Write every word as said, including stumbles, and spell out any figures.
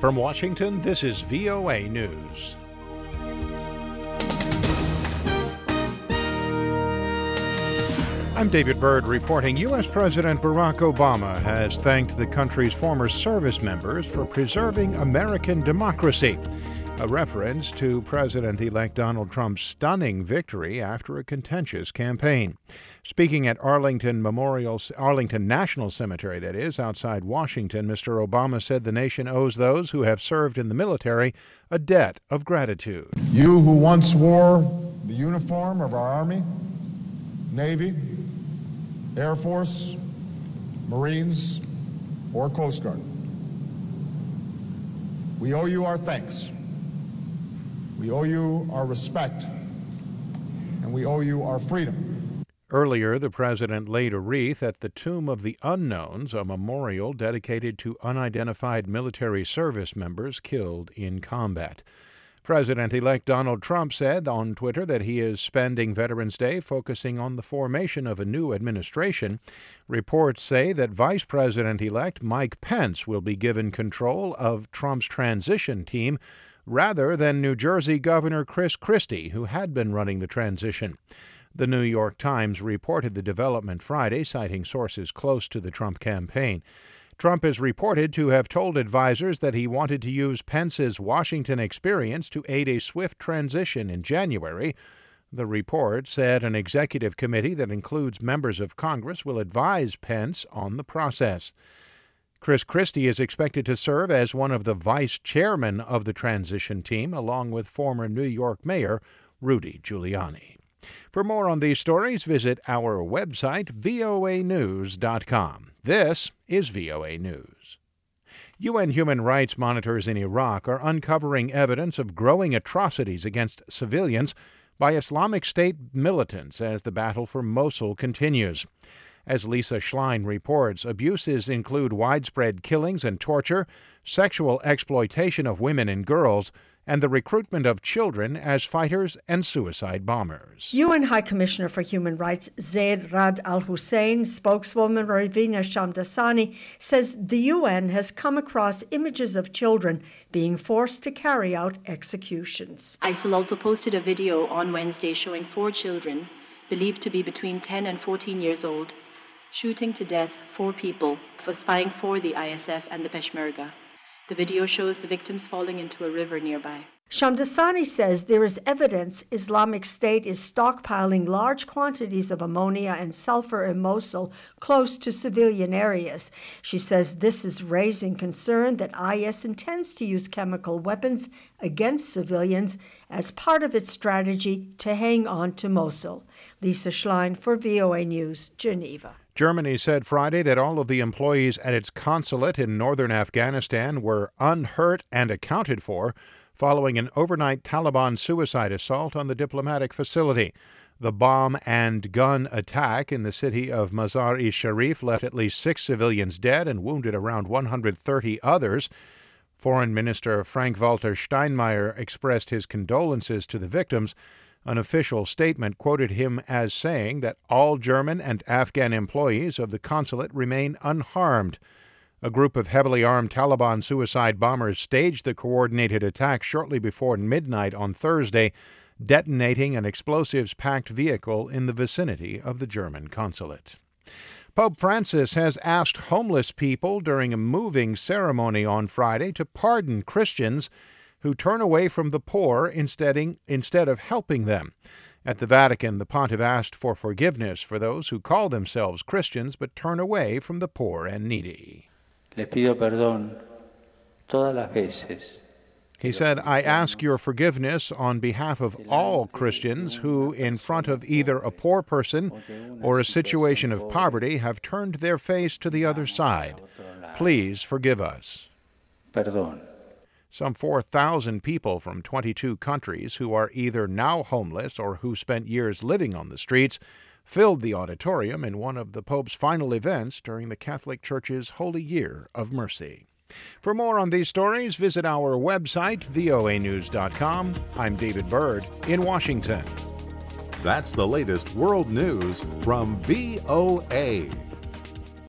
From Washington, this is V O A News. I'm David Byrd reporting. U S. President Barack Obama has thanked the country's former service members for preserving American democracy, a reference to President-elect Donald Trump's stunning victory after a contentious campaign. Speaking at Arlington Memorial, Arlington National Cemetery, that is, outside Washington, Mister Obama said the nation owes those who have served in the military a debt of gratitude. You who once wore the uniform of our Army, Navy, Air Force, Marines, or Coast Guard, we owe you our thanks. We owe you our respect, and we owe you our freedom. Earlier, the president laid a wreath at the Tomb of the Unknowns, a memorial dedicated to unidentified military service members killed in combat. President-elect Donald Trump said on Twitter that he is spending Veterans Day focusing on the formation of a new administration. Reports say that Vice President-elect Mike Pence will be given control of Trump's transition team rather than New Jersey Governor Chris Christie, who had been running the transition. The New York Times reported the development Friday, citing sources close to the Trump campaign. Trump is reported to have told advisers that he wanted to use Pence's Washington experience to aid a swift transition in January. The report said an executive committee that includes members of Congress will advise Pence on the process. Chris Christie is expected to serve as one of the vice chairmen of the transition team, along with former New York Mayor Rudy Giuliani. For more on these stories, visit our website, V O A news dot com. This is V O A News. U N human rights monitors in Iraq are uncovering evidence of growing atrocities against civilians by Islamic State militants as the battle for Mosul continues. As Lisa Schlein reports, abuses include widespread killings and torture, sexual exploitation of women and girls, and the recruitment of children as fighters and suicide bombers. U N High Commissioner for Human Rights Zeid Ra'ad Al Hussein, spokeswoman Ravina Shamdasani, says the U N has come across images of children being forced to carry out executions. ISIL also posted a video on Wednesday showing four children, believed to be between ten and fourteen years old, shooting to death four people for spying for the I S F and the Peshmerga. The video shows the victims falling into a river nearby. Shamdasani says there is evidence Islamic State is stockpiling large quantities of ammonia and sulfur in Mosul close to civilian areas. She says this is raising concern that I S intends to use chemical weapons against civilians as part of its strategy to hang on to Mosul. Lisa Schlein for V O A News, Geneva. Germany said Friday that all of the employees at its consulate in northern Afghanistan were unhurt and accounted for following an overnight Taliban suicide assault on the diplomatic facility. The bomb and gun attack in the city of Mazar-e-Sharif left at least six civilians dead and wounded around one hundred thirty others. Foreign Minister Frank-Walter Steinmeier expressed his condolences to the victims. An official statement quoted him as saying that all German and Afghan employees of the consulate remain unharmed. A group of heavily armed Taliban suicide bombers staged the coordinated attack shortly before midnight on Thursday, detonating an explosives-packed vehicle in the vicinity of the German consulate. Pope Francis has asked homeless people during a moving ceremony on Friday to pardon Christians who turn away from the poor instead, instead of helping them. At the Vatican, the pontiff asked for forgiveness for those who call themselves Christians but turn away from the poor and needy. Le pido perdón todas las veces. He said, I ask your forgiveness on behalf of all Christians who, in front of either a poor person or a situation of poverty, have turned their face to the other side. Please forgive us. Perdón. Some four thousand people from twenty-two countries who are either now homeless or who spent years living on the streets filled the auditorium in one of the Pope's final events during the Catholic Church's Holy Year of Mercy. For more on these stories, visit our website, V O A news dot com. I'm David Byrd in Washington. That's the latest world news from V O A.